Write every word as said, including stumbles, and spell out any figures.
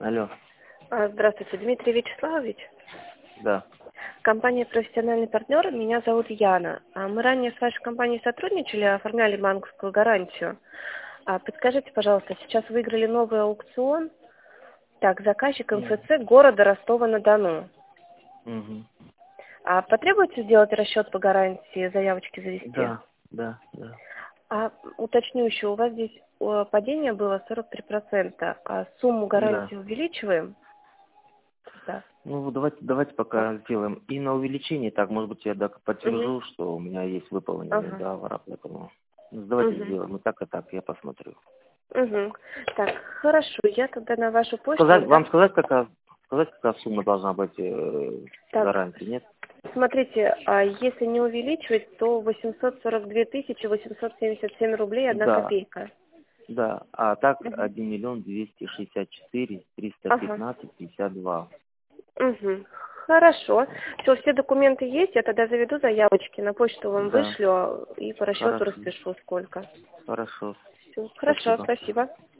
Алло, А, Здравствуйте, Дмитрий Вячеславович. да. Компания «Профессиональный партнер». Меня зовут Яна. А, Мы ранее с вашей компанией сотрудничали, оформляли банковскую гарантию. А, Подскажите, пожалуйста, сейчас выиграли новый аукцион. Так, заказчик М, МФЦ города Ростова-на-Дону. мгм. А потребуется сделать расчет по гарантии, заявочки завести? Да, да, да. А уточню еще, у вас здесь э, падение было сорок три процента, а сумму Да. гарантии увеличиваем? Да. Ну, вот давайте, давайте пока сделаем. И на увеличение, так, может быть, я так Угу. подтвержу, что у меня есть выполненный Ага. договор, поэтому ну, давайте Угу. сделаем. И так, и так, я посмотрю. Угу. Так, хорошо, я тогда на вашу почту Сказать, вот так. вам сказать, какая, сказать, какая сумма должна быть э, Так, гарантии, нет? смотрите, а если не увеличивать, то восемьсот сорок две тысячи восемьсот семьдесят семь рублей одна Да, копейка. да. А так Угу. один миллион двести шестьдесят четыре триста Ага. пятнадцать пятьдесят два. Угу. Хорошо. Все, все документы есть, я тогда заведу заявочки, на почту вам Да, вышлю и по расчету хорошо, распишу сколько. хорошо. Все, хорошо, Спасибо. спасибо.